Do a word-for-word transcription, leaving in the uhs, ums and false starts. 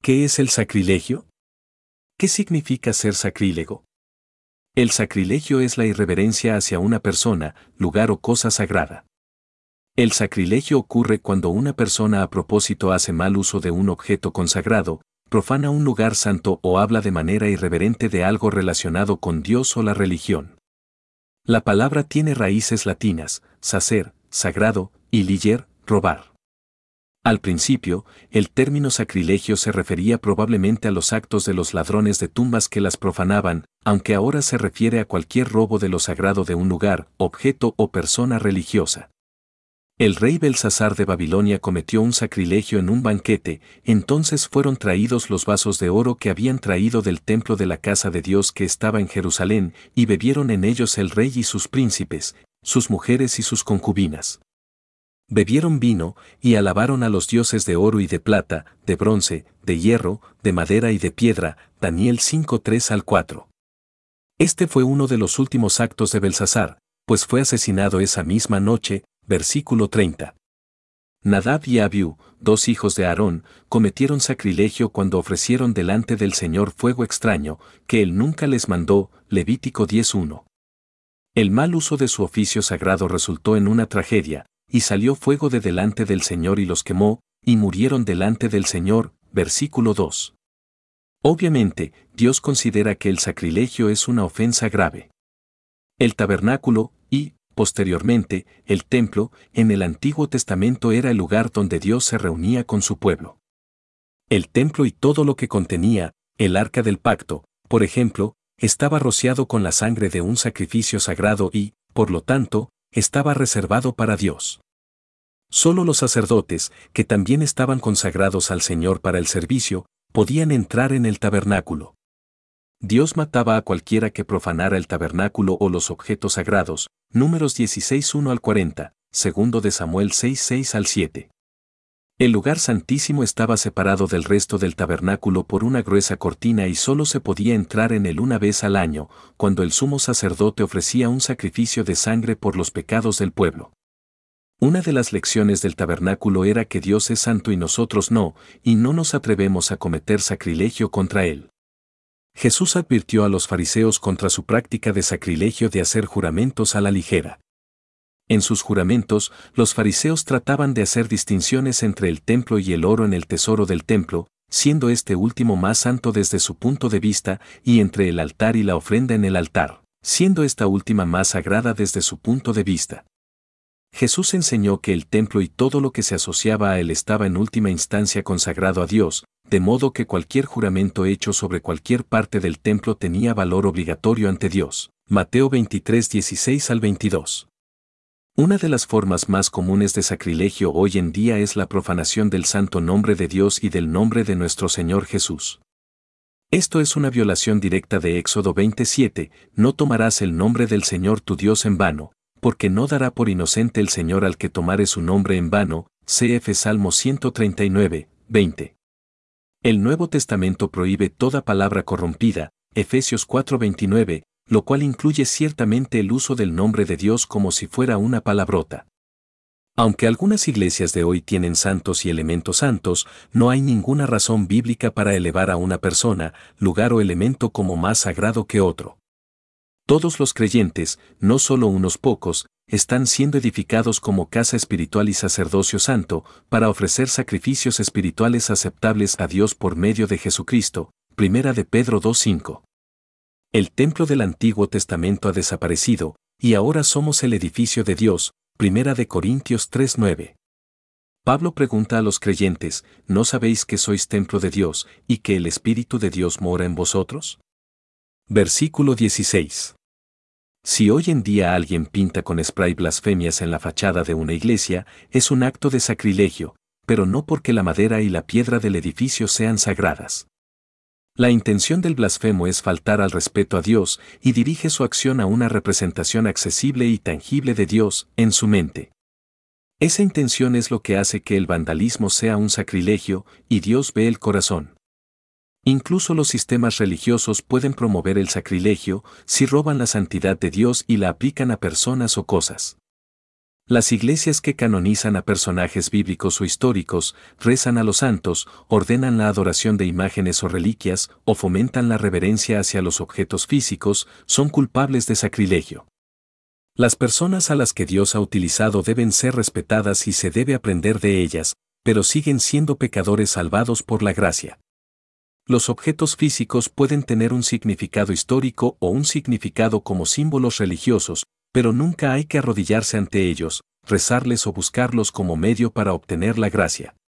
¿Qué es el sacrilegio? ¿Qué significa ser sacrílego? El sacrilegio es la irreverencia hacia una persona, lugar o cosa sagrada. El sacrilegio ocurre cuando una persona a propósito hace mal uso de un objeto consagrado, profana un lugar santo o habla de manera irreverente de algo relacionado con Dios o la religión. La palabra tiene raíces latinas, sacer, sagrado, y liger, robar. Al principio, el término sacrilegio se refería probablemente a los actos de los ladrones de tumbas que las profanaban, aunque ahora se refiere a cualquier robo de lo sagrado de un lugar, objeto o persona religiosa. El rey Belsasar de Babilonia cometió un sacrilegio en un banquete, entonces fueron traídos los vasos de oro que habían traído del templo de la casa de Dios que estaba en Jerusalén, y bebieron en ellos el rey y sus príncipes, sus mujeres y sus concubinas. Bebieron vino, y alabaron a los dioses de oro y de plata, de bronce, de hierro, de madera y de piedra, Daniel cinco tres al cuatro. Este fue uno de los últimos actos de Belsasar, pues fue asesinado esa misma noche, versículo treinta. Nadab y Abiú, dos hijos de Aarón, cometieron sacrilegio cuando ofrecieron delante del Señor fuego extraño, que él nunca les mandó, Levítico diez uno. El mal uso de su oficio sagrado resultó en una tragedia, y salió fuego de delante del Señor y los quemó, y murieron delante del Señor, versículo dos. Obviamente, Dios considera que el sacrilegio es una ofensa grave. El tabernáculo, y, posteriormente, el templo, en el Antiguo Testamento era el lugar donde Dios se reunía con su pueblo. El templo y todo lo que contenía, el arca del pacto, por ejemplo, estaba rociado con la sangre de un sacrificio sagrado y, por lo tanto, estaba reservado para Dios. Solo los sacerdotes, que también estaban consagrados al Señor para el servicio, podían entrar en el tabernáculo. Dios mataba a cualquiera que profanara el tabernáculo o los objetos sagrados, Números dieciséis uno al cuarenta, segundo de Samuel seis seis al siete. El lugar santísimo estaba separado del resto del tabernáculo por una gruesa cortina y solo se podía entrar en él una vez al año, cuando el sumo sacerdote ofrecía un sacrificio de sangre por los pecados del pueblo. Una de las lecciones del tabernáculo era que Dios es santo y nosotros no, y no nos atrevemos a cometer sacrilegio contra él. Jesús advirtió a los fariseos contra su práctica de sacrilegio de hacer juramentos a la ligera. En sus juramentos, los fariseos trataban de hacer distinciones entre el templo y el oro en el tesoro del templo, siendo este último más santo desde su punto de vista, y entre el altar y la ofrenda en el altar, siendo esta última más sagrada desde su punto de vista. Jesús enseñó que el templo y todo lo que se asociaba a él estaba en última instancia consagrado a Dios, de modo que cualquier juramento hecho sobre cualquier parte del templo tenía valor obligatorio ante Dios. Mateo veintitrés dieciséis al veintidós. Una de las formas más comunes de sacrilegio hoy en día es la profanación del santo nombre de Dios y del nombre de nuestro Señor Jesús. Esto es una violación directa de Éxodo veintisiete, no tomarás el nombre del Señor tu Dios en vano, porque no dará por inocente el Señor al que tomare su nombre en vano, C F Salmo ciento treinta y nueve, veinte. El Nuevo Testamento prohíbe toda palabra corrompida, Efesios cuatro veintinueve, lo cual incluye ciertamente el uso del nombre de Dios como si fuera una palabrota. Aunque algunas iglesias de hoy tienen santos y elementos santos, no hay ninguna razón bíblica para elevar a una persona, lugar o elemento como más sagrado que otro. Todos los creyentes, no solo unos pocos, están siendo edificados como casa espiritual y sacerdocio santo, para ofrecer sacrificios espirituales aceptables a Dios por medio de Jesucristo, Primera de Pedro dos cinco. El templo del Antiguo Testamento ha desaparecido, y ahora somos el edificio de Dios, Primera de Corintios tres nueve. Pablo pregunta a los creyentes, ¿no sabéis que sois templo de Dios, y que el Espíritu de Dios mora en vosotros? Versículo dieciséis. Si hoy en día alguien pinta con spray blasfemias en la fachada de una iglesia, es un acto de sacrilegio, pero no porque la madera y la piedra del edificio sean sagradas. La intención del blasfemo es faltar al respeto a Dios y dirige su acción a una representación accesible y tangible de Dios en su mente. Esa intención es lo que hace que el vandalismo sea un sacrilegio, y Dios ve el corazón. Incluso los sistemas religiosos pueden promover el sacrilegio si roban la santidad de Dios y la aplican a personas o cosas. Las iglesias que canonizan a personajes bíblicos o históricos, rezan a los santos, ordenan la adoración de imágenes o reliquias, o fomentan la reverencia hacia los objetos físicos, son culpables de sacrilegio. Las personas a las que Dios ha utilizado deben ser respetadas y se debe aprender de ellas, pero siguen siendo pecadores salvados por la gracia. Los objetos físicos pueden tener un significado histórico o un significado como símbolos religiosos, pero nunca hay que arrodillarse ante ellos, rezarles o buscarlos como medio para obtener la gracia.